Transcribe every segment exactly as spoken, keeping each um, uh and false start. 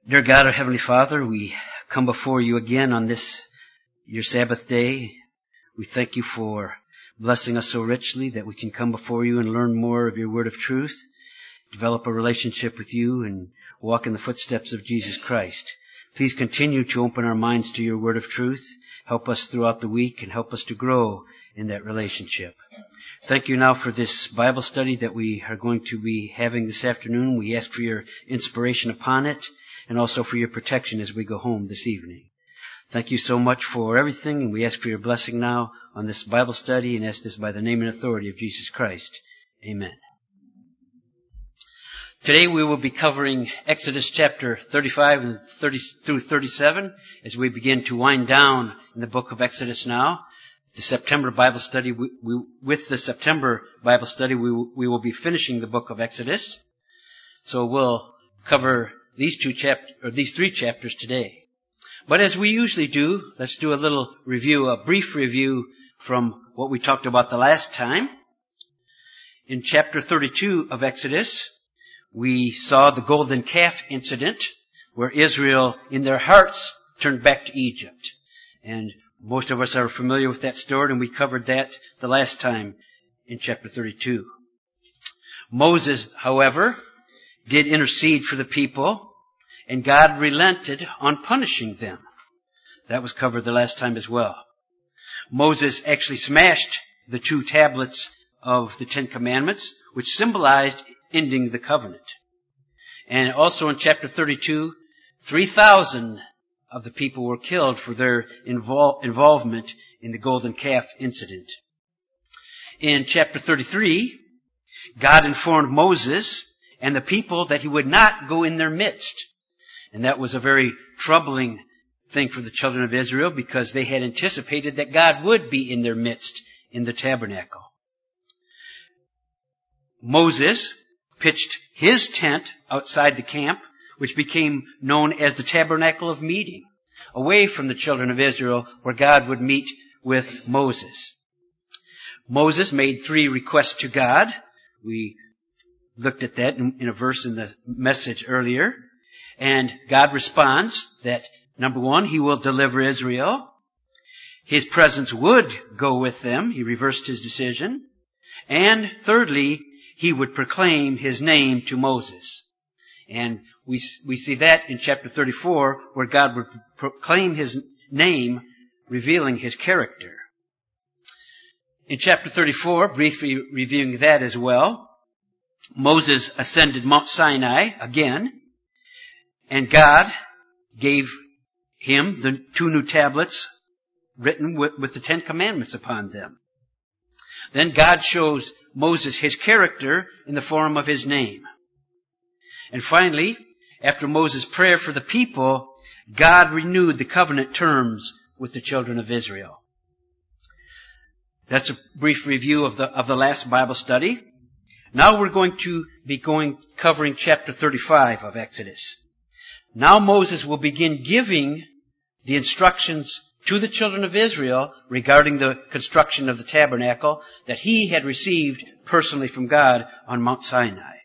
Dear God, our Heavenly Father, we come before you again on this, your Sabbath day. We thank you for blessing us so richly that we can come before you and learn more of your word of truth, develop a relationship with you, and walk in the footsteps of Jesus Christ. Please continue to open our minds to your word of truth. Help us throughout the week and help us to grow in that relationship. Thank you now for this Bible study that we are going to be having this afternoon. We ask for your inspiration upon it, and also for your protection as we go home this evening. Thank you so much for everything, and we ask for your blessing now on this Bible study, and ask this by the name and authority of Jesus Christ. Amen. Today we will be covering Exodus chapter thirty-five and thirty through thirty-seven as we begin to wind down in the book of Exodus now. The September Bible study, we, we, with the September Bible study, we, we will be finishing the book of Exodus. So we'll cover these two chap or these three chapters today. But as we usually do, let's do a little review, a brief review from what we talked about the last time. In chapter thirty-two of Exodus, we saw the golden calf incident where Israel, in their hearts, turned back to Egypt. And most of us are familiar with that story, and we covered that the last time in chapter thirty-two. Moses, however, did intercede for the people, and God relented on punishing them. That was covered the last time as well. Moses actually smashed the two tablets of the Ten Commandments, which symbolized ending the covenant. And also in chapter thirty-two, three thousand of the people were killed for their invol- involvement in the golden calf incident. In chapter thirty-three, God informed Moses and the people that he would not go in their midst. And that was a very troubling thing for the children of Israel because they had anticipated that God would be in their midst in the tabernacle. Moses pitched his tent outside the camp, which became known as the Tabernacle of Meeting, away from the children of Israel where God would meet with Moses. Moses made three requests to God. We looked at that in a verse in the message earlier. And God responds that, number one, he will deliver Israel. His presence would go with them. He reversed his decision. And thirdly, he would proclaim his name to Moses. And we we see that in chapter thirty-four, where God would proclaim his name, revealing his character. In chapter thirty-four, briefly reviewing that as well, Moses ascended Mount Sinai again, and God gave him the two new tablets written with, with the Ten Commandments upon them. Then God shows Moses his character in the form of his name. And finally, after Moses' prayer for the people, God renewed the covenant terms with the children of Israel. That's a brief review of the of the last Bible study. Now we're going to be going covering chapter thirty-five of Exodus. Now Moses will begin giving the instructions to the children of Israel regarding the construction of the tabernacle that he had received personally from God on Mount Sinai.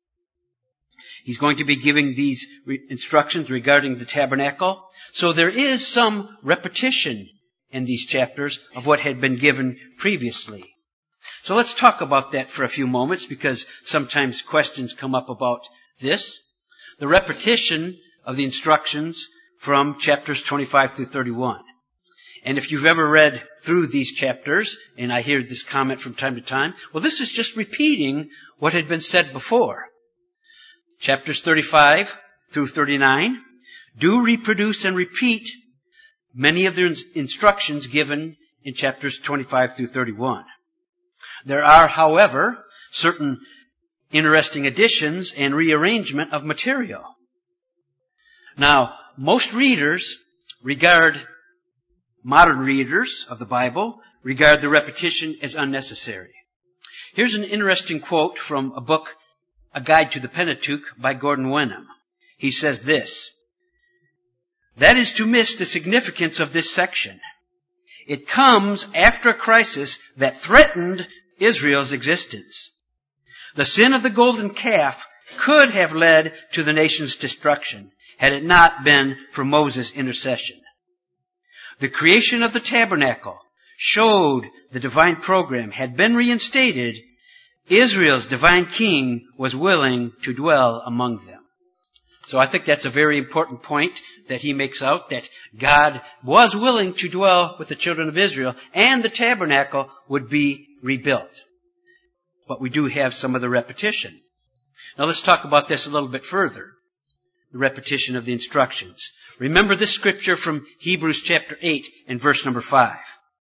He's going to be giving these re- instructions regarding the tabernacle. So there is some repetition in these chapters of what had been given previously. So let's talk about that for a few moments because sometimes questions come up about this. The repetition of the instructions from chapters twenty-five through thirty-one. And if you've ever read through these chapters, and I hear this comment from time to time, well, this is just repeating what had been said before. Chapters thirty-five through thirty-nine do reproduce and repeat many of the instructions given in chapters twenty-five through thirty-one. There are, however, certain interesting additions and rearrangement of material. Now, most readers regard, modern readers of the Bible, regard the repetition as unnecessary. Here's an interesting quote from a book, A Guide to the Pentateuch by Gordon Wenham. He says this, "That is to miss the significance of this section. It comes after a crisis that threatened Israel's existence. The sin of the golden calf could have led to the nation's destruction had it not been for Moses' intercession. The creation of the tabernacle showed the divine program had been reinstated. Israel's divine king was willing to dwell among them. So I think that's a very important point that he makes out, that God was willing to dwell with the children of Israel, and the tabernacle would be rebuilt. But we do have some of the repetition. Now let's talk about this a little bit further. The repetition of the instructions. Remember this scripture from Hebrews chapter eight and verse number five.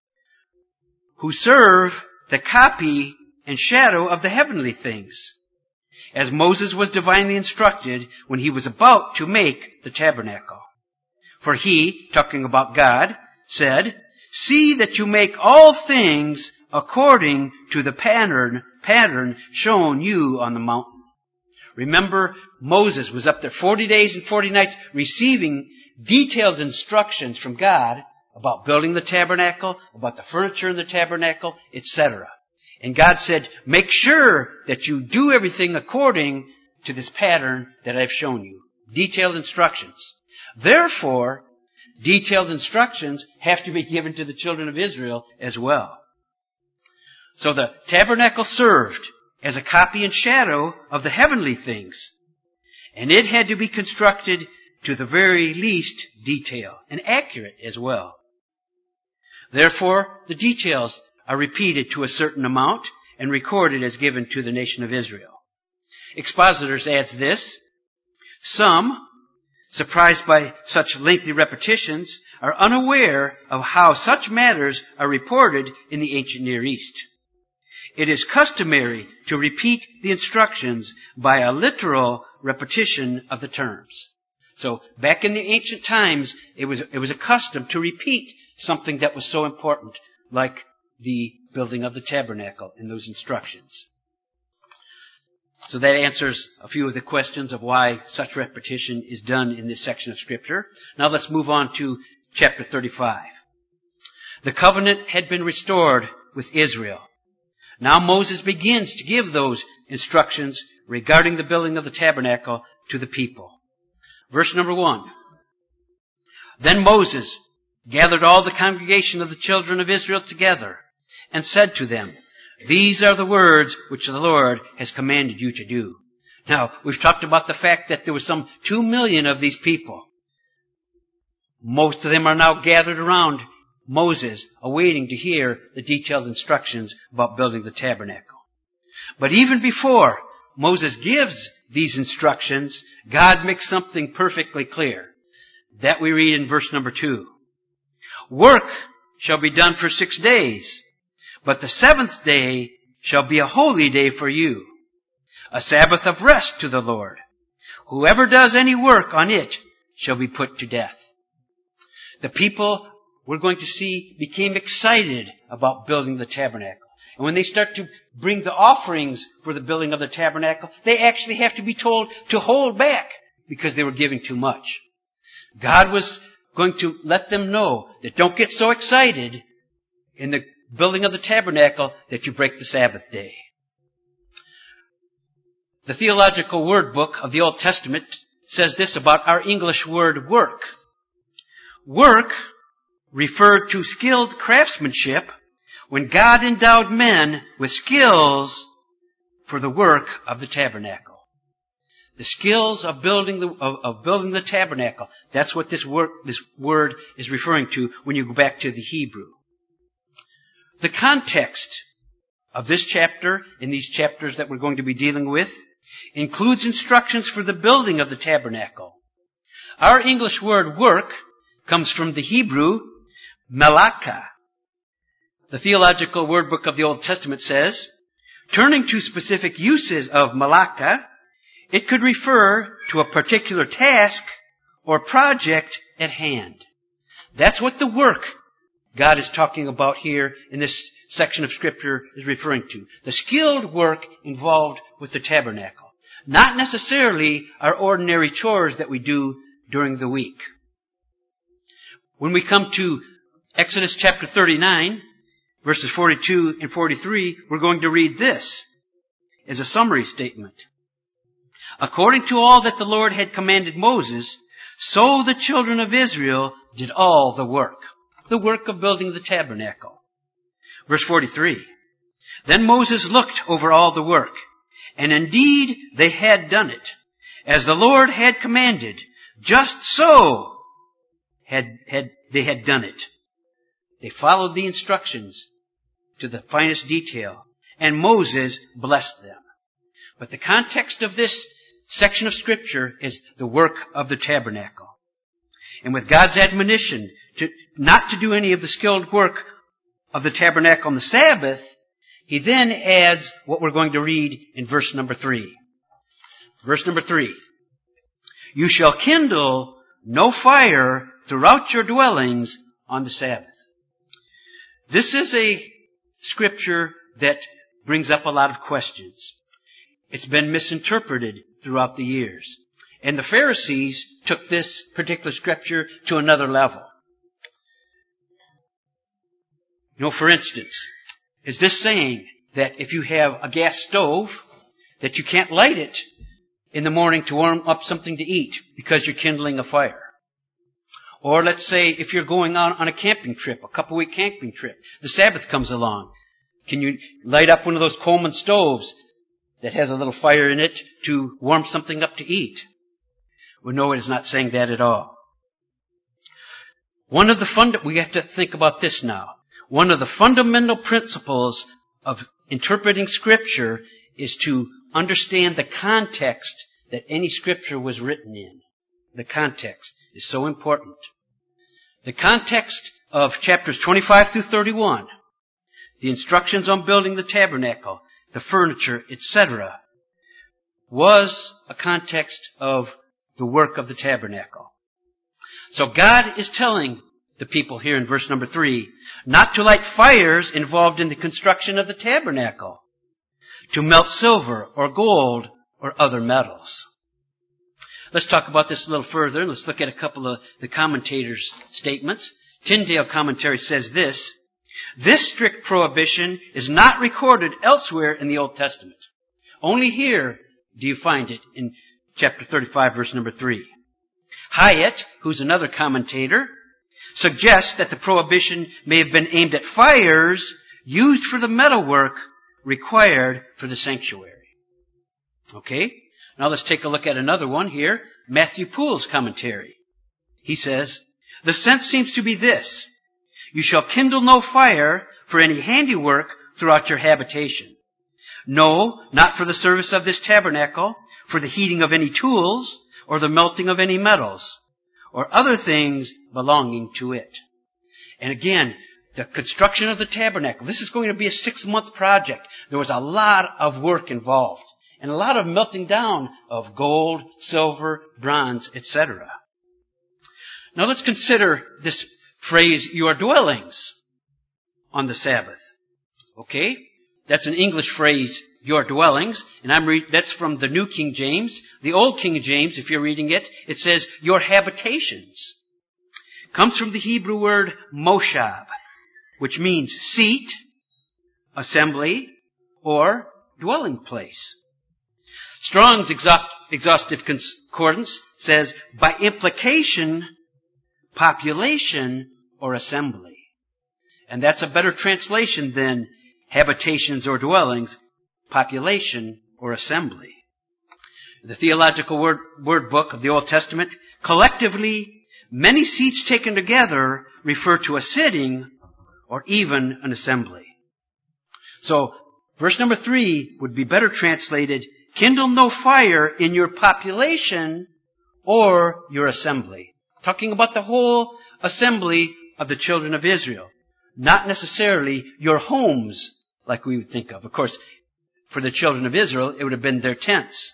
Who serve the copy and shadow of the heavenly things, as Moses was divinely instructed when he was about to make the tabernacle. For he, talking about God, said, see that you make all things according to the pattern, pattern shown you on the mountain. Remember, Moses was up there forty days and forty nights receiving detailed instructions from God about building the tabernacle, about the furniture in the tabernacle, et cetera. And God said, make sure that you do everything according to this pattern that I've shown you. Detailed instructions. Therefore, detailed instructions have to be given to the children of Israel as well. So the tabernacle served as a copy and shadow of the heavenly things. And it had to be constructed to the very least detail and accurate as well. Therefore, the details are repeated to a certain amount and recorded as given to the nation of Israel. Expositors adds this. Some, surprised by such lengthy repetitions, are unaware of how such matters are reported in the ancient Near East. It is customary to repeat the instructions by a literal repetition of the terms. So back in the ancient times, it was, it was a custom to repeat something that was so important, like the building of the tabernacle in those instructions. So that answers a few of the questions of why such repetition is done in this section of Scripture. Now let's move on to chapter thirty-five. The covenant had been restored with Israel. Now Moses begins to give those instructions regarding the building of the tabernacle to the people. Verse number one. Then Moses gathered all the congregation of the children of Israel together and said to them, these are the words which the Lord has commanded you to do. Now, we've talked about the fact that there was some two million of these people. Most of them are now gathered around Moses, awaiting to hear the detailed instructions about building the tabernacle. But even before Moses gives these instructions, God makes something perfectly clear. That we read in verse number two. Work shall be done for six days, but the seventh day shall be a holy day for you, a Sabbath of rest to the Lord. Whoever does any work on it shall be put to death. The people, we're going to see, became excited about building the tabernacle. And when they start to bring the offerings for the building of the tabernacle, they actually have to be told to hold back because they were giving too much. God was going to let them know that don't get so excited in the building of the tabernacle that you break the Sabbath day. The Theological Word Book of the Old Testament says this about our English word work. Work referred to skilled craftsmanship when God endowed men with skills for the work of the tabernacle. The skills of building the, of, of building the tabernacle. That's what this word, this word is referring to when you go back to the Hebrew. The context of this chapter, in these chapters that we're going to be dealing with, includes instructions for the building of the tabernacle. Our English word work comes from the Hebrew malaka. The Theological Word Book of the Old Testament says, turning to specific uses of malaka, it could refer to a particular task or project at hand. That's what the work God is talking about here in this section of Scripture is referring to. The skilled work involved with the tabernacle. Not necessarily our ordinary chores that we do during the week. When we come to Exodus chapter thirty-nine, verses forty-two and forty-three, we're going to read this as a summary statement. According to all that the Lord had commanded Moses, so the children of Israel did all the work, the work of building the tabernacle. Verse forty-three. Then Moses looked over all the work, and indeed they had done it, as the Lord had commanded, just so had, had they had done it. They followed the instructions to the finest detail, and Moses blessed them. But the context of this section of Scripture is the work of the tabernacle. And with God's admonition to not to do any of the skilled work of the tabernacle on the Sabbath, he then adds what we're going to read in verse number three. Verse number three. You shall kindle no fire throughout your dwellings on the Sabbath. This is a scripture that brings up a lot of questions. It's been misinterpreted throughout the years. And the Pharisees took this particular scripture to another level. You know, for instance, is this saying that if you have a gas stove, that you can't light it in the morning to warm up something to eat because you're kindling a fire? Or let's say if you're going on, on a camping trip, a couple week camping trip, the Sabbath comes along. Can you light up one of those Coleman stoves that has a little fire in it to warm something up to eat? Well, no, it is not saying that at all. One of the fund, we have to think about this now. One of the fundamental principles of interpreting Scripture is to understand the context that any Scripture was written in. The context is so important. The context of chapters twenty-five through thirty-one, the instructions on building the tabernacle, the furniture, et cetera, was a context of the work of the tabernacle. So God is telling the people here in verse number three not to light fires involved in the construction of the tabernacle, to melt silver or gold or other metals. Let's talk about this a little further, and let's look at a couple of the commentators' statements. Tyndale commentary says this: this strict prohibition is not recorded elsewhere in the Old Testament. Only here do you find it in chapter thirty-five, verse number three. Hyatt, who's another commentator, suggests that the prohibition may have been aimed at fires used for the metalwork required for the sanctuary. Okay? Now let's take a look at another one here. Matthew Poole's commentary. He says, the sense seems to be this: you shall kindle no fire for any handiwork throughout your habitation. No, not for the service of this tabernacle, for the heating of any tools, or the melting of any metals, or other things belonging to it. And again, the construction of the tabernacle, this is going to be a six-month project. There was a lot of work involved, and a lot of melting down of gold, silver, bronze, et cetera. Now let's consider this phrase, your dwellings, on the Sabbath. Okay? That's an English phrase, your dwellings, and I'm re- that's from the New King James. The Old King James, if you're reading it, it says your habitations. Comes from the Hebrew word moshab, which means seat, assembly, or dwelling place. Strong's exhaust- exhaustive concordance says, by implication, population or assembly. And that's a better translation than habitations or dwellings, population or assembly. The Theological Word, Word Book of the Old Testament, collectively, many seats taken together refer to a sitting or even an assembly. So, verse number three would be better translated, kindle no fire in your population or your assembly. Talking about the whole assembly of the children of Israel. Not necessarily your homes, like we would think of. Of course, for the children of Israel, it would have been their tents.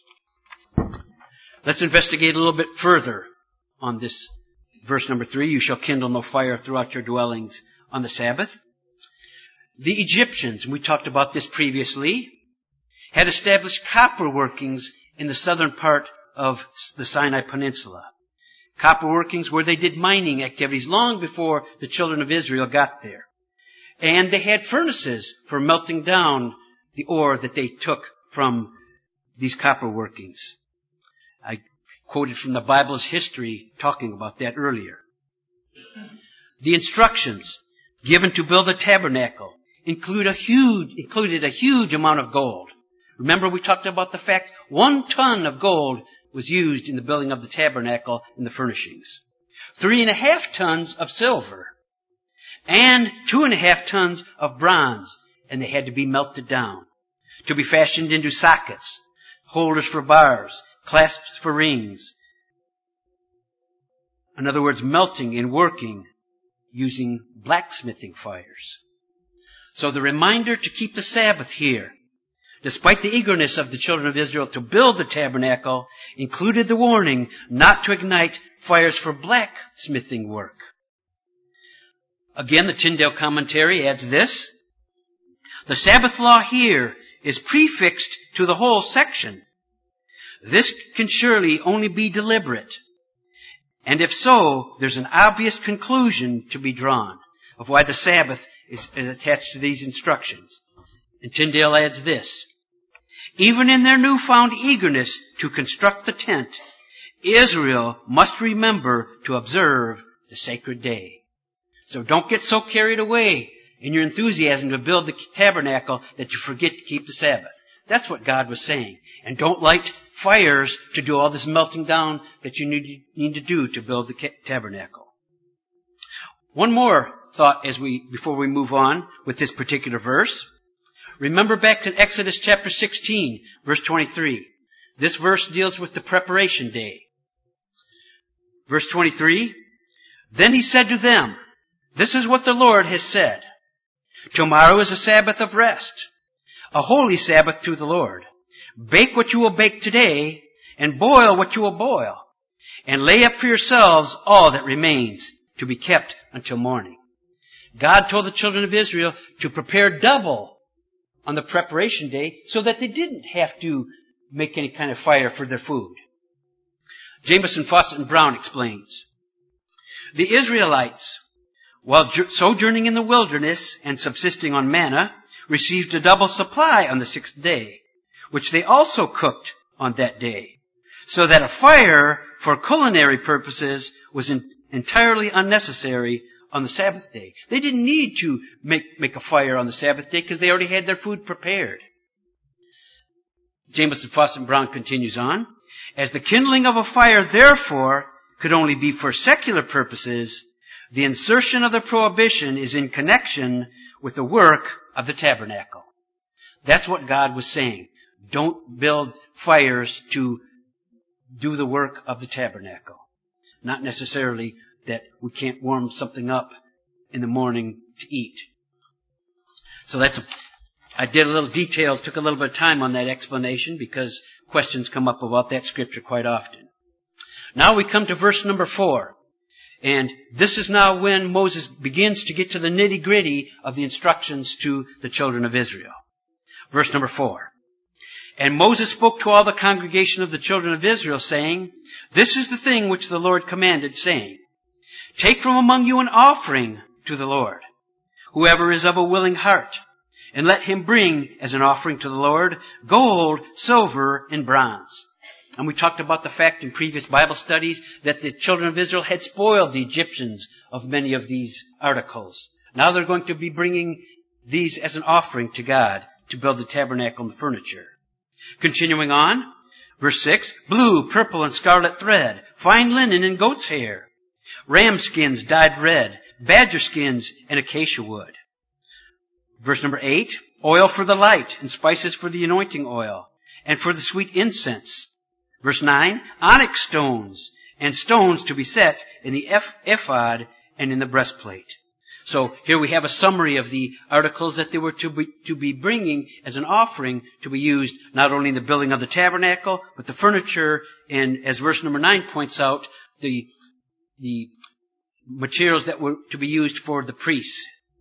Let's investigate a little bit further on this verse number three. You shall kindle no fire throughout your dwellings on the Sabbath. The Egyptians, and we talked about this previously, had established copper workings in the southern part of the Sinai Peninsula. Copper workings where they did mining activities long before the children of Israel got there. And they had furnaces for melting down the ore that they took from these copper workings. I quoted from the Bible's history talking about that earlier. The instructions given to build a tabernacle include a huge, included a huge amount of gold. Remember we talked about the fact one ton of gold was used in the building of the tabernacle and the furnishings. Three and a half tons of silver. And two and a half tons of bronze. And they had to be melted down to be fashioned into sockets, holders for bars, clasps for rings. In other words, melting and working using blacksmithing fires. So the reminder to keep the Sabbath here, despite the eagerness of the children of Israel to build the tabernacle, included the warning not to ignite fires for blacksmithing work. Again, the Tyndale commentary adds this. The Sabbath law here is prefixed to the whole section. This can surely only be deliberate. And if so, there's an obvious conclusion to be drawn of why the Sabbath is, is attached to these instructions. And Tyndale adds this. Even in their newfound eagerness to construct the tent, Israel must remember to observe the sacred day. So don't get so carried away in your enthusiasm to build the tabernacle that you forget to keep the Sabbath. That's what God was saying. And don't light fires to do all this melting down that you need, need to do to build the tabernacle. One more thought as we, before we move on with this particular verse. Remember back to Exodus chapter sixteen, verse twenty-three. This verse deals with the preparation day. Verse twenty-three. Then he said to them, this is what the Lord has said. Tomorrow is a Sabbath of rest, a holy Sabbath to the Lord. Bake what you will bake today, and boil what you will boil, and lay up for yourselves all that remains to be kept until morning. God told the children of Israel to prepare double on the preparation day so that they didn't have to make any kind of fire for their food. Jamieson, Fawcett, and Brown explains, the Israelites, while sojourning in the wilderness and subsisting on manna, received a double supply on the sixth day, which they also cooked on that day, so that a fire for culinary purposes was in, entirely unnecessary on the Sabbath day. They didn't need to make, make a fire on the Sabbath day because they already had their food prepared. Jamieson, Fawcett, and Brown continues on. As the kindling of a fire, therefore, could only be for secular purposes, the insertion of the prohibition is in connection with the work of the tabernacle. That's what God was saying. Don't build fires to do the work of the tabernacle. Not necessarily that we can't warm something up in the morning to eat. So that's a, I did a little detail, took a little bit of time on that explanation because questions come up about that scripture quite often. Now we come to verse number four. And this is now when Moses begins to get to the nitty-gritty of the instructions to the children of Israel. Verse number four. And Moses spoke to all the congregation of the children of Israel, saying, this is the thing which the Lord commanded, saying, take from among you an offering to the Lord, whoever is of a willing heart, and let him bring as an offering to the Lord gold, silver, and bronze. And we talked about the fact in previous Bible studies that the children of Israel had spoiled the Egyptians of many of these articles. Now they're going to be bringing these as an offering to God to build the tabernacle and the furniture. Continuing on, verse six, blue, purple, and scarlet thread, fine linen and goat's hair, ram skins dyed red, badger skins, and acacia wood. Verse number eight, oil for the light and spices for the anointing oil and for the sweet incense. Verse nine, onyx stones and stones to be set in the ephod and in the breastplate. So here we have a summary of the articles that they were to be, to be bringing as an offering to be used not only in the building of the tabernacle, but the furniture, and as verse number nine points out, the, the materials that were to be used for the priests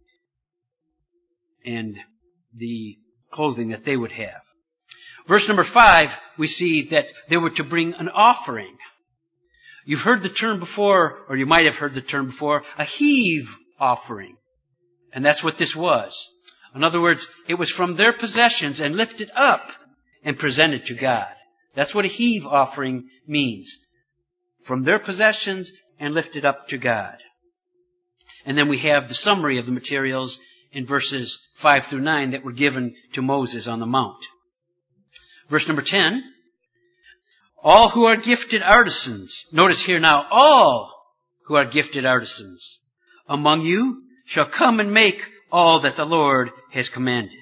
and the clothing that they would have. Verse number five, we see that they were to bring an offering. You've heard the term before, or you might have heard the term before, a heave offering. And that's what this was. In other words, it was from their possessions and lifted up and presented to God. That's what a heave offering means. From their possessions and lifted up to God. And then we have the summary of the materials in verses five through nine that were given to Moses on the mount. Verse number ten. All who are gifted artisans, notice here now, all who are gifted artisans among you shall come and make all that the Lord has commanded.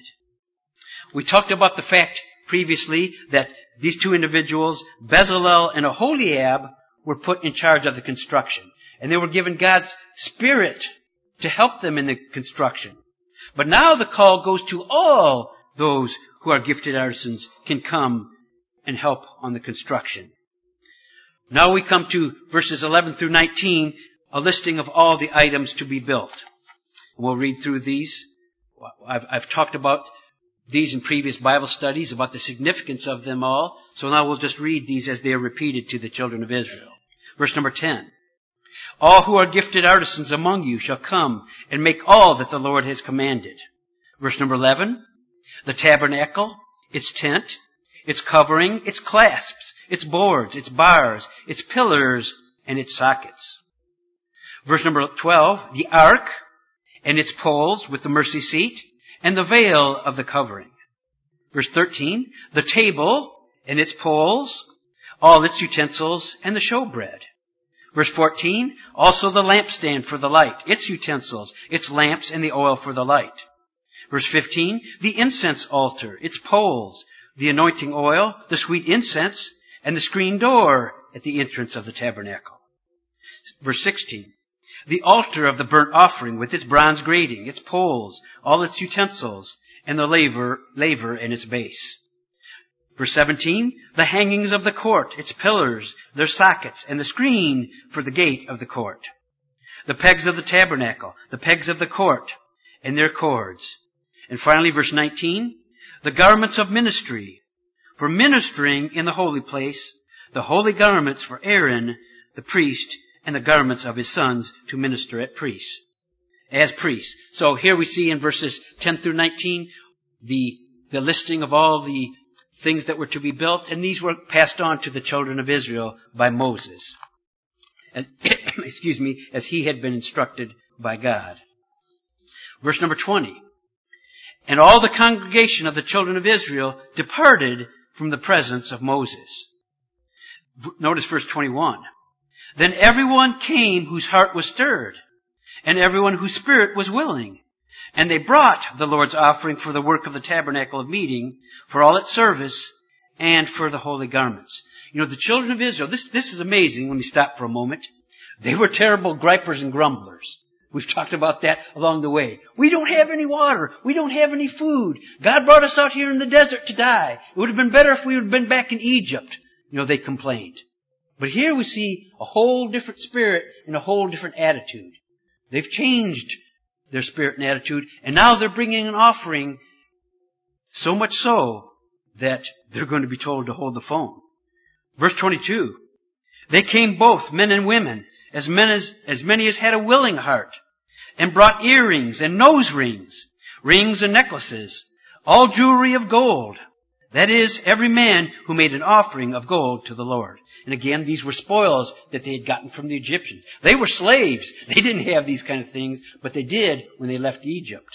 We talked about the fact previously that these two individuals, Bezalel and Aholiab, were put in charge of the construction. And they were given God's Spirit to help them in the construction. But now the call goes to all those who are gifted artisans can come and help on the construction. Now we come to verses eleven through nineteen, a listing of all the items to be built. We'll read through these. I've, I've talked about these in previous Bible studies, about the significance of them all. So now we'll just read these as they are repeated to the children of Israel. Verse number ten. All who are gifted artisans among you shall come and make all that the Lord has commanded. Verse number eleven. The tabernacle, its tent, its covering, its clasps, its boards, its bars, its pillars, and its sockets. Verse number twelve. The ark and its poles with the mercy seat and the veil of the covering. Verse thirteen. The table and its poles, all its utensils, and the showbread. Verse fourteen. Also the lampstand for the light, its utensils, its lamps, and the oil for the light. Verse fifteen. The incense altar, its poles, the anointing oil, the sweet incense, and the screen door at the entrance of the tabernacle. Verse sixteen. The altar of the burnt offering with its bronze grating, its poles, all its utensils, and the laver, laver and its base. Verse seventeen. The hangings of the court, its pillars, their sockets, and the screen for the gate of the court. The pegs of the tabernacle, the pegs of the court, and their cords. And finally, verse nineteen. The garments of ministry, for ministering in the holy place, the holy garments for Aaron, the priest, and the garments of his sons to minister at priests, as priests. So here we see in verses ten through nineteen, the, the listing of all the things that were to be built, and these were passed on to the children of Israel by Moses. And, excuse me, as he had been instructed by God. Verse number twenty. And all the congregation of the children of Israel departed from the presence of Moses. Notice verse twenty-one. Then everyone came whose heart was stirred, and everyone whose spirit was willing. And they brought the Lord's offering for the work of the tabernacle of meeting, for all its service, and for the holy garments. You know, the children of Israel, this, this is amazing when we stop for a moment. They were terrible gripers and grumblers. We've talked about that along the way. We don't have any water. We don't have any food. God brought us out here in the desert to die. It would have been better if we would have been back in Egypt. You know, they complained. But here we see a whole different spirit and a whole different attitude. They've changed their spirit and attitude, and now they're bringing an offering, so much so that they're going to be told to hold the phone. Verse twenty-two. They came both, men and women, as many as, as many as had a willing heart, and brought earrings and nose rings, rings and necklaces, all jewelry of gold. That is, every man who made an offering of gold to the Lord. And again, these were spoils that they had gotten from the Egyptians. They were slaves. They didn't have these kind of things, but they did when they left Egypt.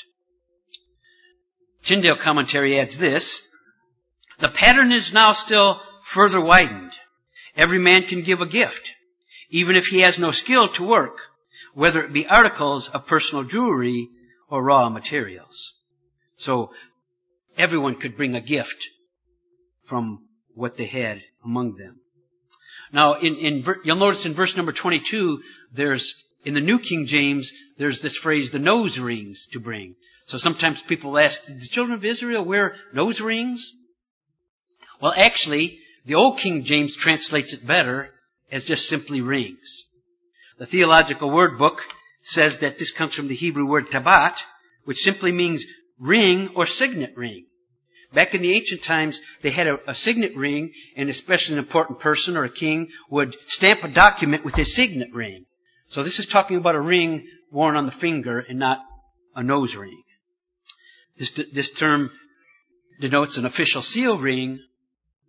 Tyndale commentary adds this. The pattern is now still further widened. Every man can give a gift, even if he has no skill to work, whether it be articles of personal jewelry or raw materials. So everyone could bring a gift from what they had among them. Now, in, in, you'll notice in verse number twenty-two, there's, in the New King James, there's this phrase, the nose rings to bring. So sometimes people ask, did the children of Israel wear nose rings? Well, actually, the Old King James translates it better as just simply rings. The Theological Word Book says that this comes from the Hebrew word tabat, which simply means ring or signet ring. Back in the ancient times, they had a, a signet ring, and especially an important person or a king would stamp a document with his signet ring. So this is talking about a ring worn on the finger and not a nose ring. This, this term denotes an official seal ring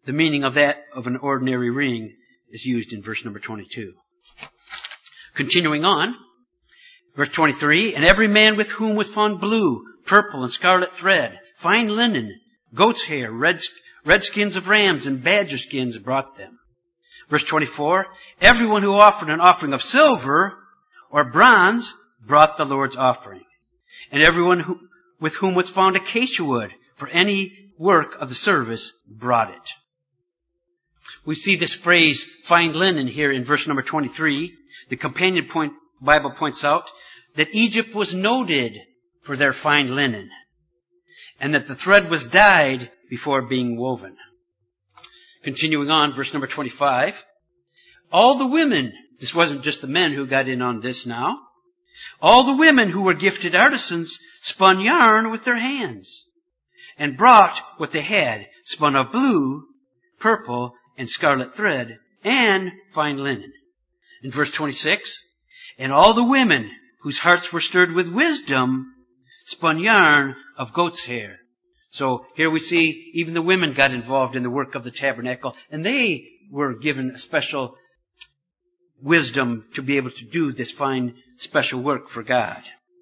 The meaning of that of an ordinary ring is used in verse number twenty-two. Continuing on, verse twenty-three, and every man with whom was found blue, purple, and scarlet thread, fine linen, goat's hair, red, red skins of rams, and badger skins brought them. Verse twenty-four, everyone who offered an offering of silver or bronze brought the Lord's offering. And everyone who, with whom was found acacia wood for any work of the service brought it. We see this phrase, fine linen, here in verse number twenty-three. The companion point, Bible points out that Egypt was noted for their fine linen, and that the thread was dyed before being woven. Continuing on, verse number twenty-five. All the women, this wasn't just the men who got in on this now, all the women who were gifted artisans spun yarn with their hands and brought what they had, spun of blue, purple, and scarlet thread, and fine linen. In verse twenty-six, and all the women whose hearts were stirred with wisdom spun yarn of goat's hair. So here we see even the women got involved in the work of the tabernacle, and they were given a special wisdom to be able to do this fine special work for God.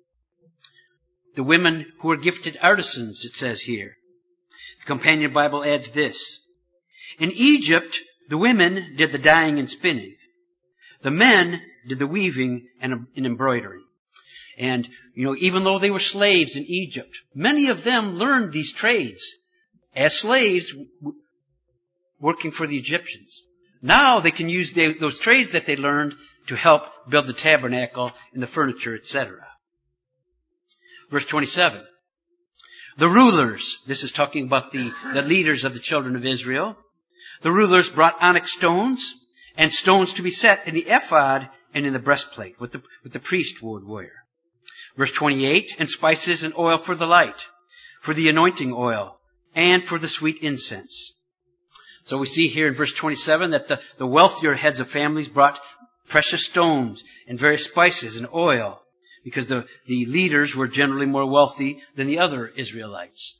The women who were gifted artisans, it says here. The Companion Bible adds this. In Egypt, the women did the dyeing and spinning. The men did the weaving and embroidering. And, you know, even though they were slaves in Egypt, many of them learned these trades as slaves working for the Egyptians. Now they can use the, those trades that they learned to help build the tabernacle and the furniture, et cetera. Verse twenty-seven. The rulers, this is talking about the, the leaders of the children of Israel. The rulers brought onyx stones and stones to be set in the ephod and in the breastplate, what the, what the priest would wear. Verse twenty-eight, and spices and oil for the light, for the anointing oil, and for the sweet incense. So we see here in verse twenty-seven that the, the wealthier heads of families brought precious stones and various spices and oil, because the, the leaders were generally more wealthy than the other Israelites.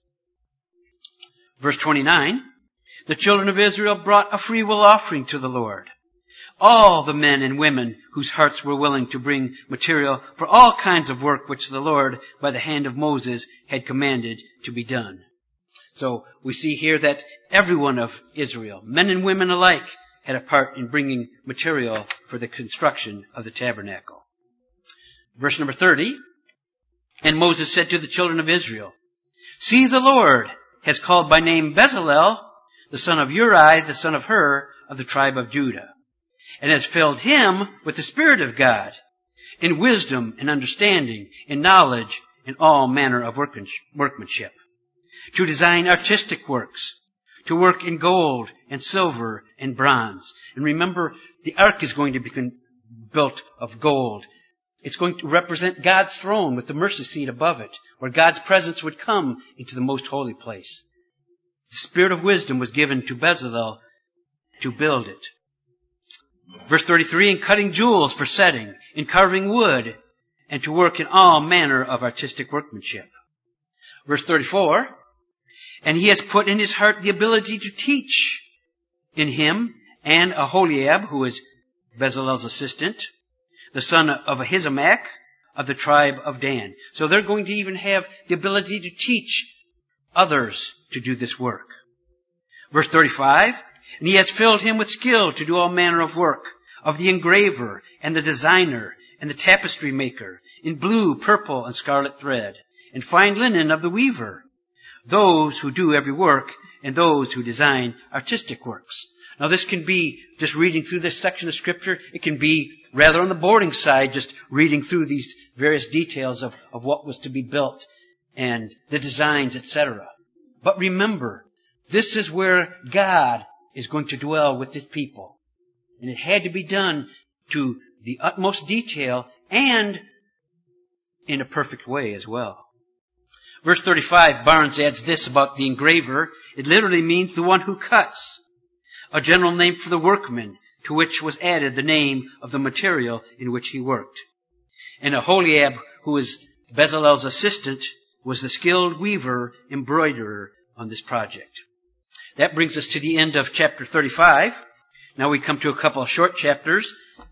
Verse twenty-nine, the children of Israel brought a freewill offering to the Lord. All the men and women whose hearts were willing to bring material for all kinds of work which the Lord, by the hand of Moses, had commanded to be done. So we see here that everyone of Israel, men and women alike, had a part in bringing material for the construction of the tabernacle. Verse number thirty, and Moses said to the children of Israel, see, the Lord has called by name Bezalel, the son of Uri, the son of Hur, of the tribe of Judah, and has filled him with the Spirit of God, in wisdom and understanding, in knowledge, in all manner of workmanship, to design artistic works, to work in gold and silver and bronze. And remember, the ark is going to be built of gold. It's going to represent God's throne with the mercy seat above it, where God's presence would come into the most holy place. The spirit of wisdom was given to Bezalel to build it. Verse thirty-three, in cutting jewels for setting, in carving wood, and to work in all manner of artistic workmanship. Verse thirty-four, and he has put in his heart the ability to teach in him, and Aholiab, who is Bezalel's assistant, the son of Ahisamach, of the tribe of Dan. So they're going to even have the ability to teach others to do this work. Verse thirty-five, and he has filled him with skill to do all manner of work, of the engraver and the designer and the tapestry maker, in blue, purple, and scarlet thread, and fine linen of the weaver, those who do every work, and those who design artistic works. Now this can be, just reading through this section of Scripture, it can be rather on the boring side, just reading through these various details of, of what was to be built and the designs, et cetera. But remember, this is where God is going to dwell with His people. And it had to be done to the utmost detail and in a perfect way as well. Verse thirty-five, Barnes adds this about the engraver. It literally means the one who cuts, a general name for the workman, to which was added the name of the material in which he worked. And Aholiab, who was Bezalel's assistant, was the skilled weaver, embroiderer on this project. That brings us to the end of chapter thirty-five. Now we come to a couple of short chapters.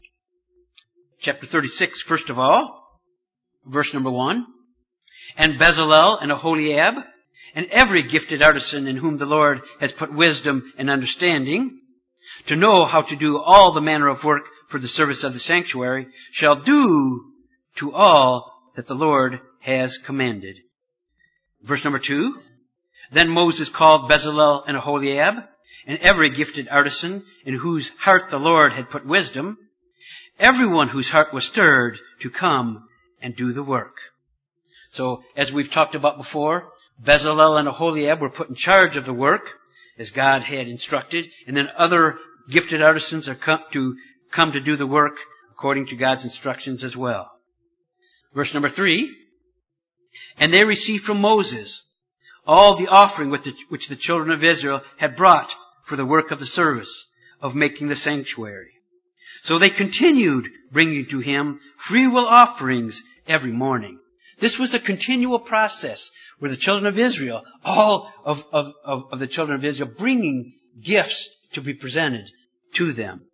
Chapter thirty-six, first of all, verse number one. And Bezalel and Aholiab, and every gifted artisan in whom the Lord has put wisdom and understanding, to know how to do all the manner of work for the service of the sanctuary, shall do to all that the Lord has commanded. Verse number two. Then Moses called Bezalel and Aholiab, and every gifted artisan in whose heart the Lord had put wisdom, everyone whose heart was stirred to come and do the work. So, as we've talked about before, Bezalel and Aholiab were put in charge of the work, as God had instructed, and then other gifted artisans are come to come to do the work according to God's instructions as well. Verse number three, and they received from Moses all the offering which the children of Israel had brought for the work of the service of making the sanctuary. So they continued bringing to him free will offerings every morning. This was a continual process where the children of Israel, all of, of, of, of the children of Israel, bringing gifts to be presented to them.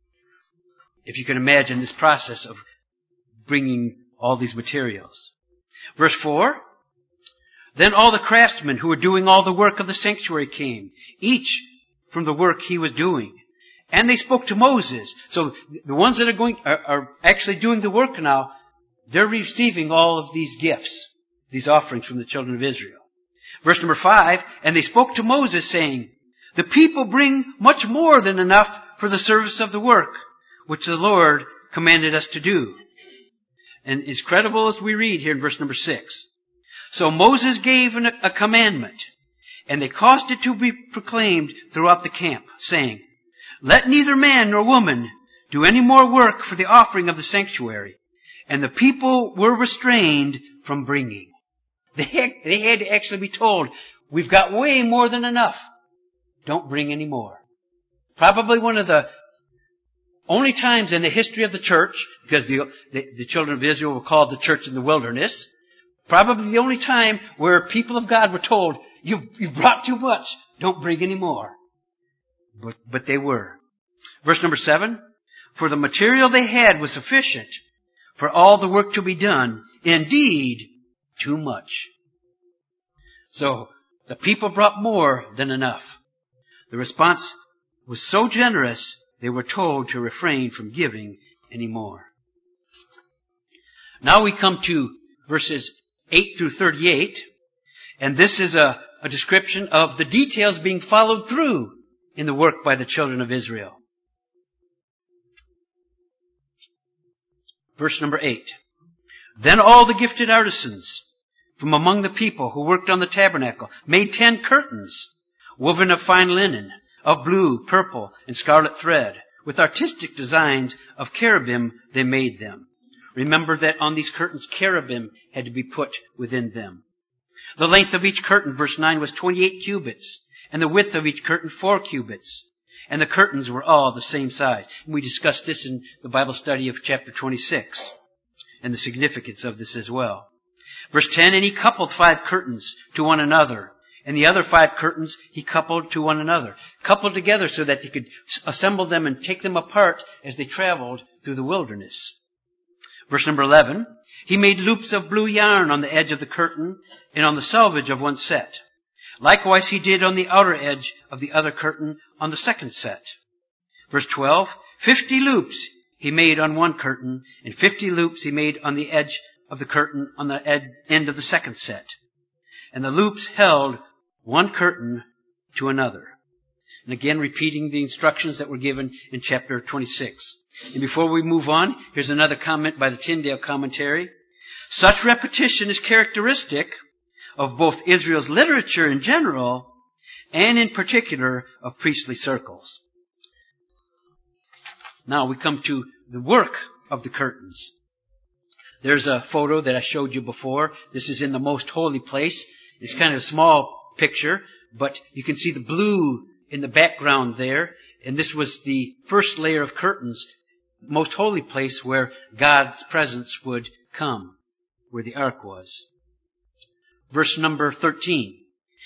If you can imagine this process of bringing all these materials. Verse four, then all the craftsmen who were doing all the work of the sanctuary came, each from the work he was doing. And they spoke to Moses. So the ones that are going are, are actually doing the work now, they're receiving all of these gifts, these offerings from the children of Israel. Verse number five, and they spoke to Moses, saying, the people bring much more than enough for the service of the work, which the Lord commanded us to do. And as credible as we read here in verse number six. So Moses gave an, a commandment, and they caused it to be proclaimed throughout the camp, saying, let neither man nor woman do any more work for the offering of the sanctuary. And the people were restrained from bringing. They had, they had to actually be told, we've got way more than enough. Don't bring any more. Probably one of the only times in the history of the church, because the, the, the children of Israel were called the church in the wilderness, probably the only time where people of God were told, you've, you've brought too much. Don't bring any more. But, but they were. Verse number seven, for the material they had was sufficient for all the work to be done, indeed, too much. So, the people brought more than enough. The response was so generous, they were told to refrain from giving any more. Now we come to verses eight through thirty-eight, and this is a, a description of the details being followed through in the work by the children of Israel. Verse number eight. Then all the gifted artisans from among the people who worked on the tabernacle made ten curtains, woven of fine linen, of blue, purple, and scarlet thread. With artistic designs of cherubim they made them. Remember that on these curtains cherubim had to be put within them. The length of each curtain, verse nine, was twenty-eight cubits, and the width of each curtain four cubits. And the curtains were all the same size. And we discussed this in the Bible study of chapter twenty-six, and the significance of this as well. Verse ten, and he coupled five curtains to one another, and the other five curtains he coupled to one another. Coupled together so that they could assemble them and take them apart as they traveled through the wilderness. Verse number eleven, he made loops of blue yarn on the edge of the curtain and on the selvage of one set. Likewise he did on the outer edge of the other curtain on the second set. Verse twelve, fifty loops he made on one curtain, and fifty loops he made on the edge of the curtain on the ed- end of the second set. And the loops held one curtain to another. And again, repeating the instructions that were given in chapter twenty-six. And before we move on, here's another comment by the Tyndale commentary. Such repetition is characteristic of both Israel's literature in general and in particular of priestly circles. Now we come to the work of the curtains. There's a photo that I showed you before. This is in the most holy place. It's kind of a small picture, but you can see the blue in the background there. And this was the first layer of curtains, most holy place where God's presence would come, where the ark was. Verse number thirteen.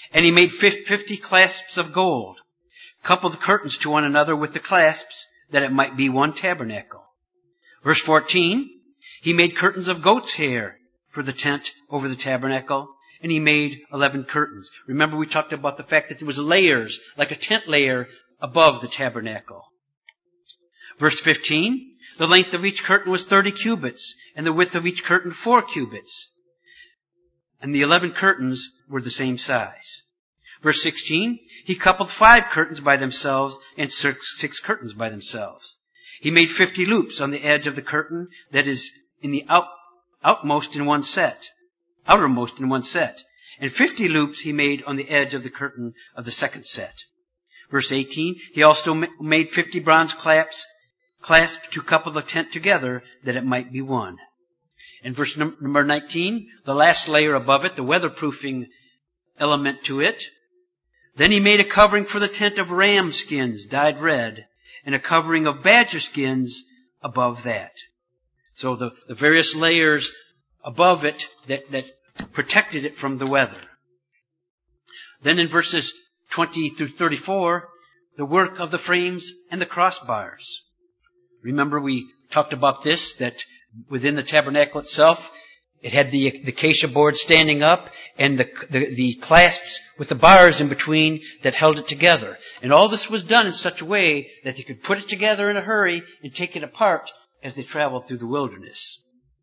And he made fifty clasps of gold, coupled the curtains to one another with the clasps, that it might be one tabernacle. Verse fourteen, he made curtains of goat's hair for the tent over the tabernacle, and he made eleven curtains. Remember, we talked about the fact that there was layers, like a tent layer above the tabernacle. Verse fifteen, the length of each curtain was thirty cubits, and the width of each curtain four cubits. And the eleven curtains were the same size. Verse sixteen, he coupled five curtains by themselves and six, six curtains by themselves. He made fifty loops on the edge of the curtain that is in the out, outmost in one set, outermost in one set. And fifty loops he made on the edge of the curtain of the second set. Verse eighteen, he also made fifty bronze clasps, clasps to couple the tent together that it might be one. In verse number nineteen, the last layer above it, the weatherproofing element to it. Then he made a covering for the tent of ram skins dyed red, and a covering of badger skins above that. So the, the various layers above it that, that protected it from the weather. Then in verses twenty through thirty-four, the work of the frames and the crossbars. Remember, we talked about this, that within the tabernacle itself, it had the, the acacia board standing up and the, the, the clasps with the bars in between that held it together. And all this was done in such a way that they could put it together in a hurry and take it apart as they traveled through the wilderness.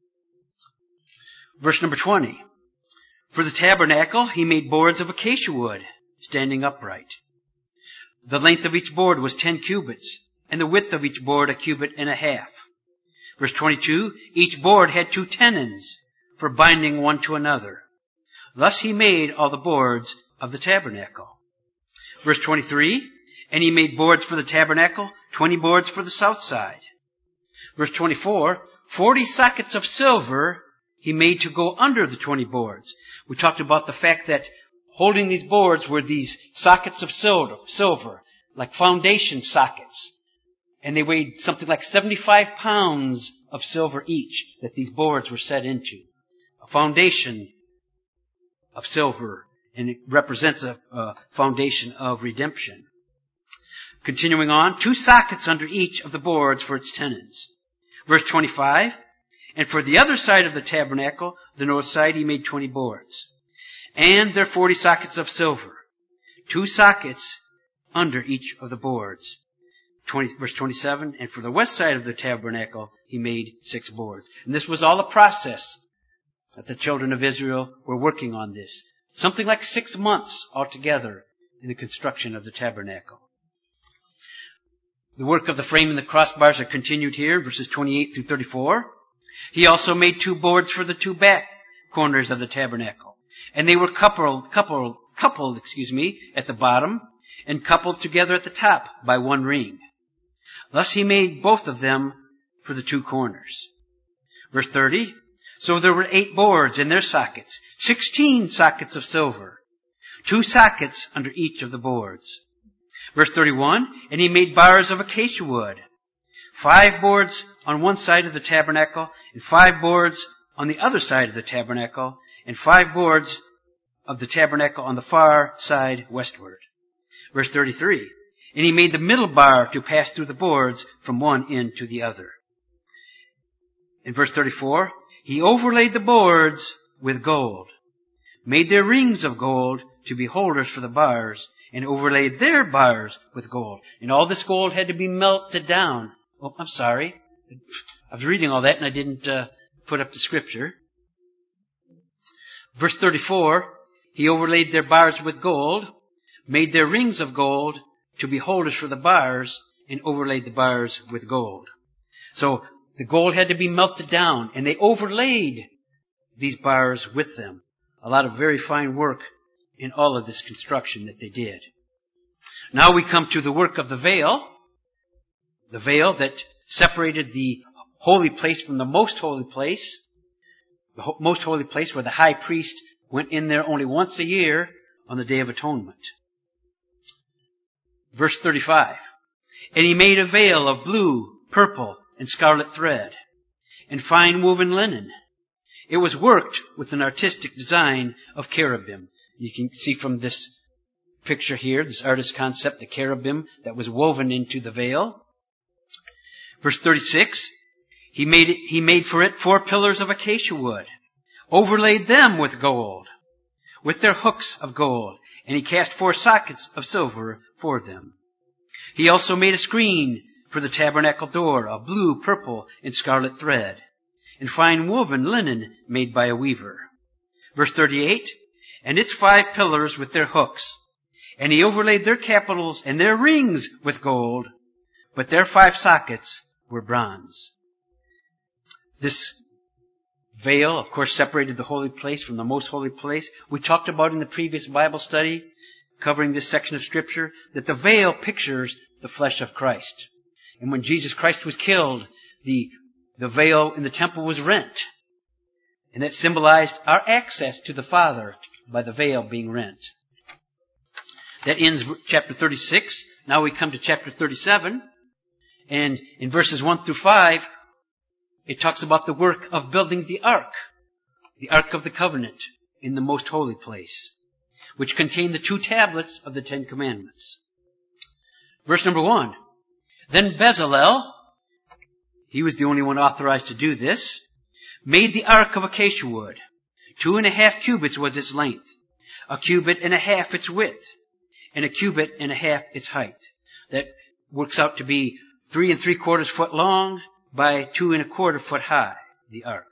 Verse number twenty. For the tabernacle, he made boards of acacia wood, standing upright. The length of each board was ten cubits, and the width of each board a cubit and a half. Verse twenty-two, each board had two tenons for binding one to another. Thus he made all the boards of the tabernacle. Verse twenty-three, and he made boards for the tabernacle, twenty boards for the south side. Verse twenty-four, forty sockets of silver he made to go under the twenty boards. We talked about the fact that holding these boards were these sockets of silver, like foundation sockets. And they weighed something like seventy-five pounds of silver each that these boards were set into. A foundation of silver, and it represents a, a foundation of redemption. Continuing on, two sockets under each of the boards for its tenons. Verse twenty-five, and for the other side of the tabernacle, the north side, he made twenty boards. And there forty sockets of silver, two sockets under each of the boards. twenty, verse twenty-seven, and for the west side of the tabernacle, he made six boards. And this was all a process that the children of Israel were working on this. Something like six months altogether in the construction of the tabernacle. The work of the frame and the crossbars are continued here, verses twenty-eight through thirty-four. He also made two boards for the two back corners of the tabernacle. And they were coupled, coupled, coupled, excuse me, at the bottom and coupled together at the top by one ring. Thus he made both of them for the two corners. Verse thirty, so there were eight boards in their sockets, sixteen sockets of silver, two sockets under each of the boards. Verse thirty-one, and he made bars of acacia wood, five boards on one side of the tabernacle, and five boards on the other side of the tabernacle, and five boards of the tabernacle on the far side westward. Verse thirty-three, and he made the middle bar to pass through the boards from one end to the other. In verse thirty-four, he overlaid the boards with gold, made their rings of gold to be holders for the bars, and overlaid their bars with gold. And all this gold had to be melted down. Oh, I'm sorry. I was reading all that and I didn't uh, put up the scripture. Verse thirty-four, he overlaid their bars with gold, made their rings of gold to be holders for the bars, and overlaid the bars with gold. So the gold had to be melted down, and they overlaid these bars with them. A lot of very fine work in all of this construction that they did. Now we come to the work of the veil, the veil that separated the holy place from the most holy place, the ho- most holy place where the high priest went in there only once a year on the Day of Atonement. Verse thirty-five, and he made a veil of blue, purple, and scarlet thread, and fine woven linen. It was worked with an artistic design of cherubim. You can see from this picture here, this artist concept, the cherubim that was woven into the veil. Verse thirty-six, he made it, he made for it four pillars of acacia wood, overlaid them with gold, with their hooks of gold, and he cast four sockets of silver for them. He also made a screen for the tabernacle door of blue, purple, and scarlet thread, and fine woven linen made by a weaver. Verse thirty-eight, and its five pillars with their hooks, and he overlaid their capitals and their rings with gold, but their five sockets were bronze. This veil, of course, separated the holy place from the most holy place. We talked about in the previous Bible study, covering this section of Scripture, that the veil pictures the flesh of Christ. And when Jesus Christ was killed, the, the veil in the temple was rent. And that symbolized our access to the Father by the veil being rent. That ends chapter thirty-six. Now we come to chapter thirty-seven. And in verses one through five, it talks about the work of building the ark, the Ark of the Covenant in the most holy place, which contained the two tablets of the Ten Commandments. Verse number one, then Bezalel, he was the only one authorized to do this, made the ark of acacia wood. Two and a half cubits was its length, a cubit and a half its width, and a cubit and a half its height. That works out to be three and three quarters foot long by two and a quarter foot high, the ark.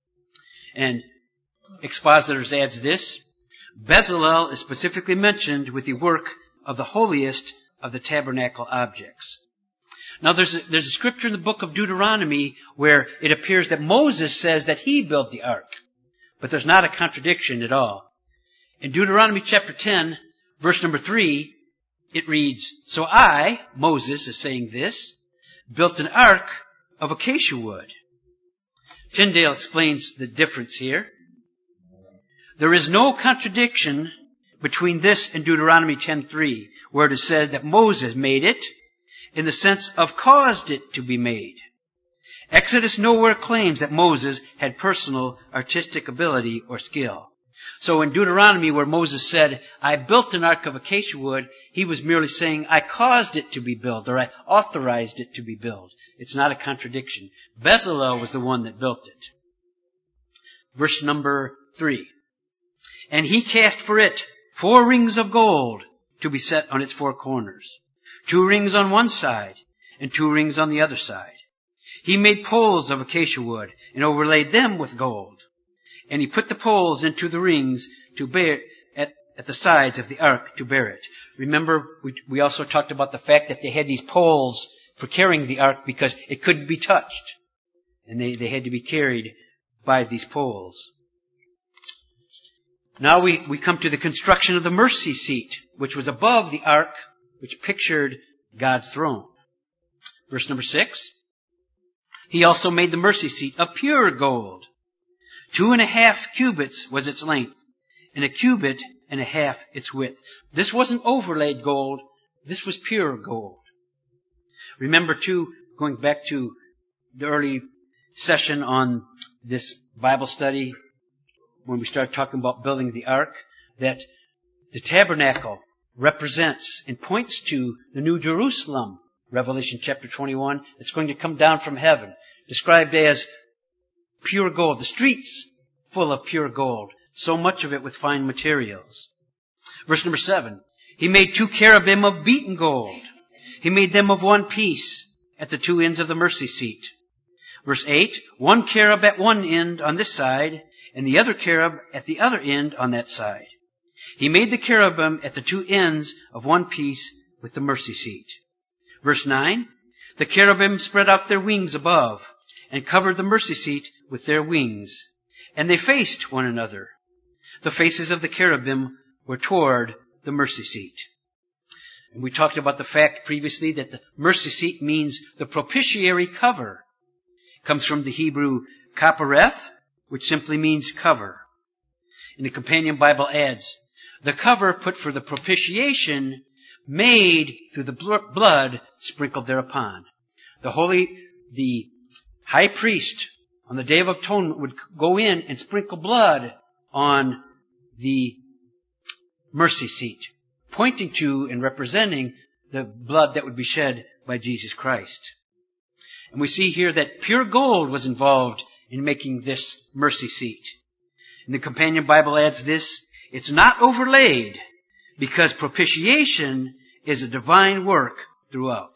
And Expositors adds this, Bezalel is specifically mentioned with the work of the holiest of the tabernacle objects. Now there's a, there's a scripture in the book of Deuteronomy where it appears that Moses says that he built the ark, but there's not a contradiction at all. In Deuteronomy chapter ten, verse number three, it reads, so I, Moses is saying this, built an ark of acacia wood. Tyndale explains the difference here. There is no contradiction between this and Deuteronomy ten three, where it is said that Moses made it in the sense of caused it to be made. Exodus nowhere claims that Moses had personal artistic ability or skill. So in Deuteronomy, where Moses said, I built an ark of acacia wood, he was merely saying, I caused it to be built, or I authorized it to be built. It's not a contradiction. Bezalel was the one that built it. Verse number three. And he cast for it four rings of gold to be set on its four corners, two rings on one side and two rings on the other side. He made poles of acacia wood and overlaid them with gold. And he put the poles into the rings to bear at, at the sides of the ark to bear it. Remember, we, we also talked about the fact that they had these poles for carrying the ark because it couldn't be touched. And they, they had to be carried by these poles. Now we, we come to the construction of the mercy seat, which was above the ark, which pictured God's throne. Verse number six. He also made the mercy seat of pure gold. Two and a half cubits was its length, and a cubit and a half its width. This wasn't overlaid gold. This was pure gold. Remember too, going back to the early session on this Bible study, when we started talking about building the ark, that the tabernacle represents and points to the New Jerusalem, Revelation chapter twenty-one, that's going to come down from heaven, described as pure gold. The streets full of pure gold, so much of it with fine materials. Verse number seven, he made two cherubim of beaten gold. He made them of one piece at the two ends of the mercy seat. Verse eight, one cherub at one end on this side, and the other cherub at the other end on that side. He made the cherubim at the two ends of one piece with the mercy seat. Verse nine, the cherubim spread out their wings above and covered the mercy seat with their wings, and they faced one another. The faces of the cherubim were toward the mercy seat. And we talked about the fact previously that the mercy seat means the propitiatory cover. It comes from the Hebrew kapareth, which simply means cover. And the Companion Bible adds, the cover put for the propitiation made through the blood sprinkled thereupon. The holy, the high priest on the Day of Atonement would go in and sprinkle blood on the mercy seat, pointing to and representing the blood that would be shed by Jesus Christ. And we see here that pure gold was involved in making this mercy seat. And the Companion Bible adds this, it's not overlaid because propitiation is a divine work throughout.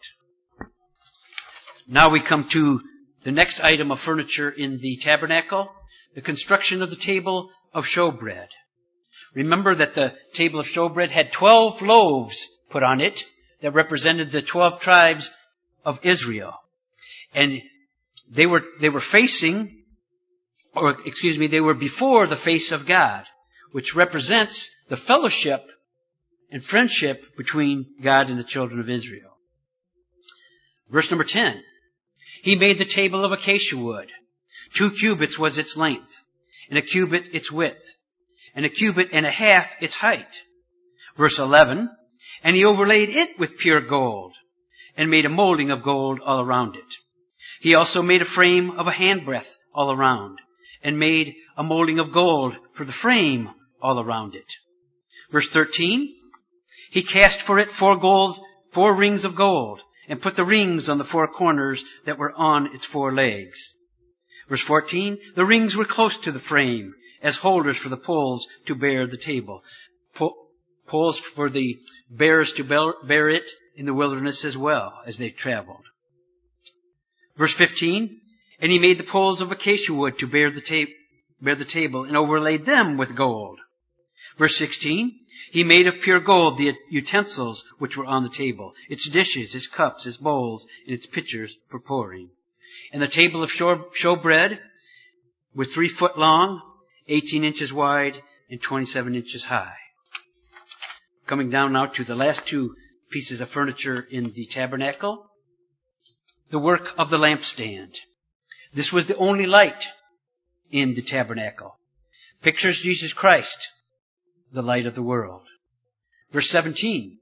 Now we come to the next item of furniture in the tabernacle, the construction of the table of showbread. Remember that the table of showbread had twelve loaves put on it that represented the twelve tribes of Israel. And they were, they were facing, or excuse me, they were before the face of God, which represents the fellowship and friendship between God and the children of Israel. Verse number ten. He made the table of acacia wood. Two cubits was its length, and a cubit its width, and a cubit and a half its height. Verse eleven. And he overlaid it with pure gold, and made a molding of gold all around it. He also made a frame of a handbreadth all around, and made a molding of gold for the frame all around it. Verse thirteen. He cast for it four gold, four rings of gold, and put the rings on the four corners that were on its four legs. Verse fourteen. The rings were close to the frame, as holders for the poles to bear the table. Po- poles for the bearers to bear, bear it in the wilderness as well as they traveled. Verse fifteen. And he made the poles of acacia wood to bear the, ta- bear the table, and overlaid them with gold. Verse sixteen. He made of pure gold the utensils which were on the table, its dishes, its cups, its bowls, and its pitchers for pouring. And the table of show, showbread was three foot long, eighteen inches wide, and twenty-seven inches high. Coming down now to the last two pieces of furniture in the tabernacle. The work of the lampstand. This was the only light in the tabernacle. Pictures Jesus Christ, the light of the world. Verse seventeen.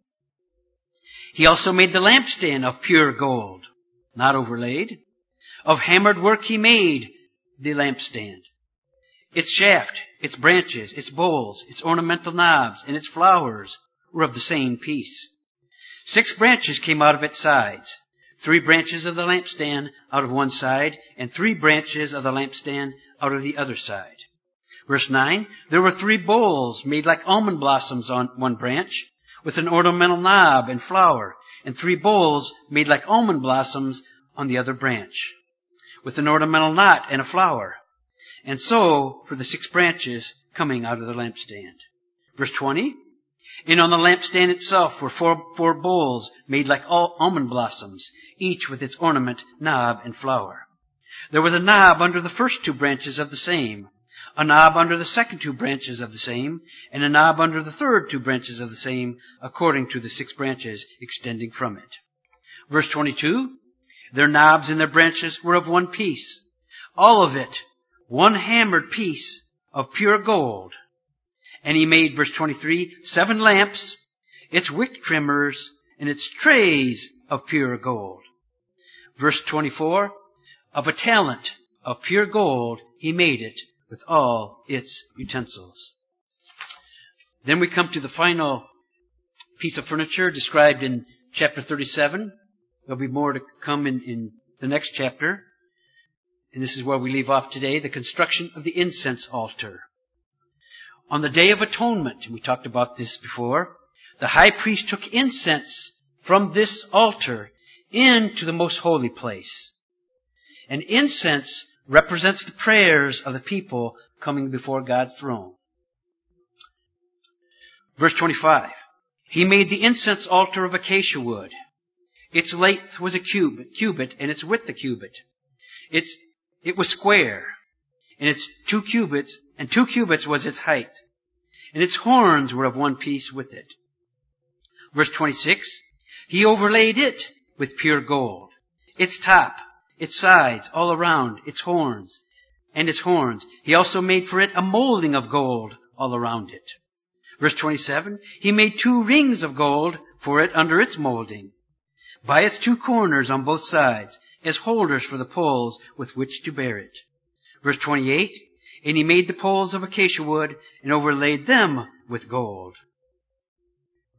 He also made the lampstand of pure gold, not overlaid. Of hammered work he made the lampstand. Its shaft, its branches, its bowls, its ornamental knobs, and its flowers were of the same piece. Six branches came out of its sides. Three branches of the lampstand out of one side, and three branches of the lampstand out of the other side. Verse nine, there were three bowls made like almond blossoms on one branch, with an ornamental knob and flower, and three bowls made like almond blossoms on the other branch, with an ornamental knot and a flower. And so for the six branches coming out of the lampstand. Verse twenty, and on the lampstand itself were four, four bowls made like all almond blossoms, each with its ornament, knob, and flower. There was a knob under the first two branches of the same, a knob under the second two branches of the same, and a knob under the third two branches of the same, according to the six branches extending from it. Verse twenty-two, their knobs and their branches were of one piece, all of it one hammered piece of pure gold. And he made, verse twenty-three, seven lamps, its wick trimmers, and its trays of pure gold. Verse twenty-four, of a talent of pure gold he made it with all its utensils. Then we come to the final piece of furniture described in chapter thirty-seven. There'll be more to come in, in the next chapter. And this is where we leave off today, the construction of the incense altar. On the Day of Atonement, and we talked about this before, the high priest took incense from this altar into the most holy place. And incense represents the prayers of the people coming before God's throne. Verse twenty-five, he made the incense altar of acacia wood. Its length was a cubit, cubit and its width a cubit. Its, it was square, and its two cubits, and two cubits was its height. And its horns were of one piece with it. Verse twenty-six, he overlaid it with pure gold. Its top, its sides, all around, its horns, and its horns. He also made for it a molding of gold all around it. Verse twenty-seven, he made two rings of gold for it under its molding, by its two corners on both sides, as holders for the poles with which to bear it. Verse twenty-eight, and he made the poles of acacia wood and overlaid them with gold.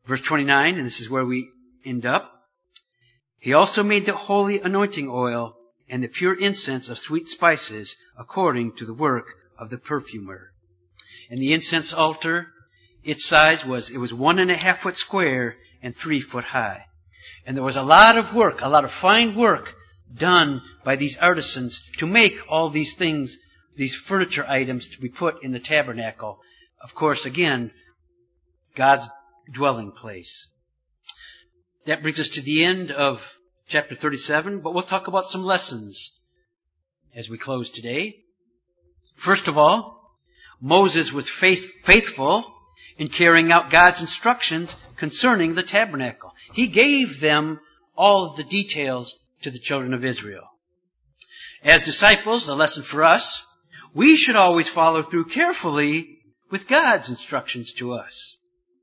Verse twenty-nine, and this is where we end up. He also made the holy anointing oil and the pure incense of sweet spices according to the work of the perfumer. And the incense altar, its size was, it was one and a half foot square and three foot high. And there was a lot of work, a lot of fine work done by these artisans to make all these things, these furniture items to be put in the tabernacle. Of course, again, God's dwelling place. That brings us to the end of chapter thirty-seven, but we'll talk about some lessons as we close today. First of all, Moses was faith, faithful in carrying out God's instructions concerning the tabernacle. He gave them all of the details to the children of Israel. As disciples, a lesson for us, we should always follow through carefully with God's instructions to us.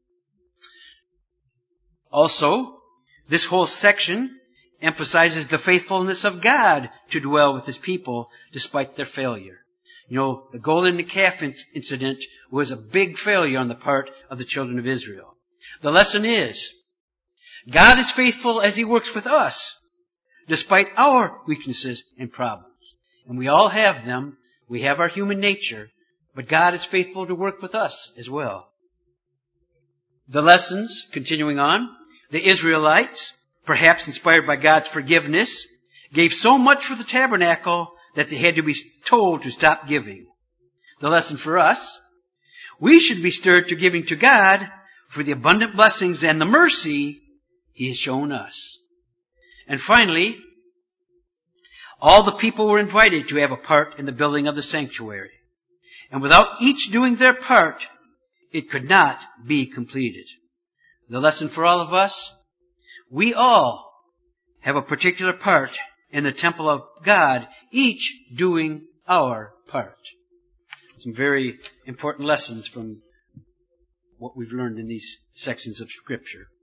Also, this whole section emphasizes the faithfulness of God to dwell with His people despite their failure. You know, the golden calf incident was a big failure on the part of the children of Israel. The lesson is, God is faithful as He works with us, despite our weaknesses and problems. And we all have them. We have our human nature, but God is faithful to work with us as well. The lessons, continuing on, the Israelites, perhaps inspired by God's forgiveness, gave so much for the tabernacle that they had to be told to stop giving. The lesson for us, we should be stirred to giving to God for the abundant blessings and the mercy He has shown us. And finally, all the people were invited to have a part in the building of the sanctuary. And without each doing their part, it could not be completed. The lesson for all of us, we all have a particular part in the temple of God, each doing our part. Some very important lessons from what we've learned in these sections of Scripture.